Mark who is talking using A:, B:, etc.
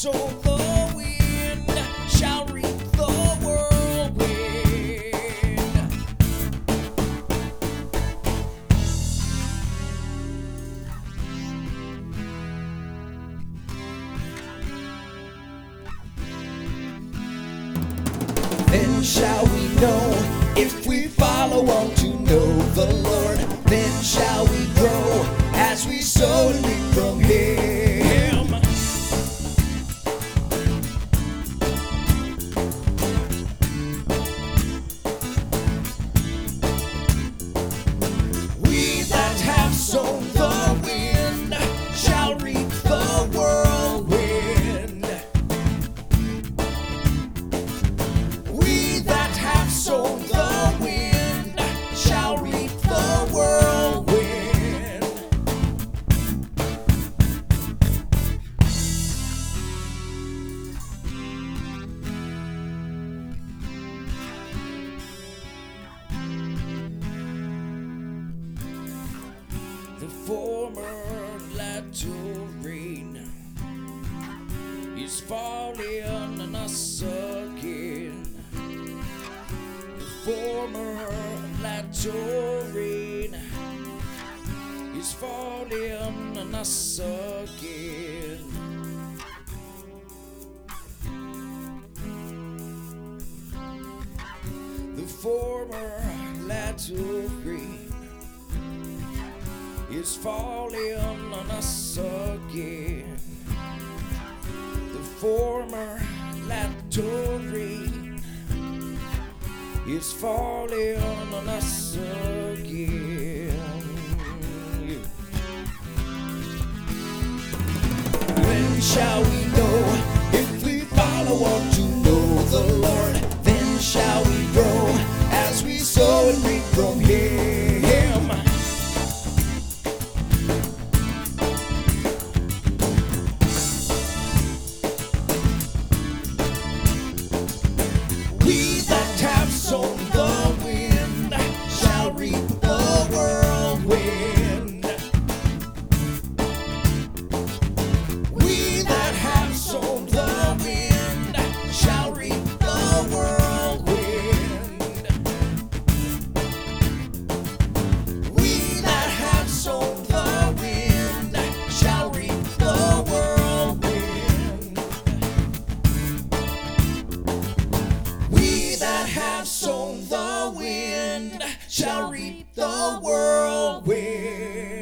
A: sown the wind shall reap the whirlwind. Then shall we know, if we follow on to know the Lord. Then shall we grow as we sow and reap from Him. We that have sown the wind shall reap the whirlwind. We that have sown the wind shall reap the whirlwind. The former latter rain is falling on us again. The former latter rain is falling on us again. The former latter rain is falling on us again. The former latter rain is falling on us again. When shall we know, if we follow on to know the Lord? Then shall we grow as we sow and reap from Him. We that have sown the wind shall reap the whirlwind. We that have sown the wind shall reap the whirlwind. We that have sown the wind shall reap the whirlwind. We that have sown the wind shall reap the whirlwind.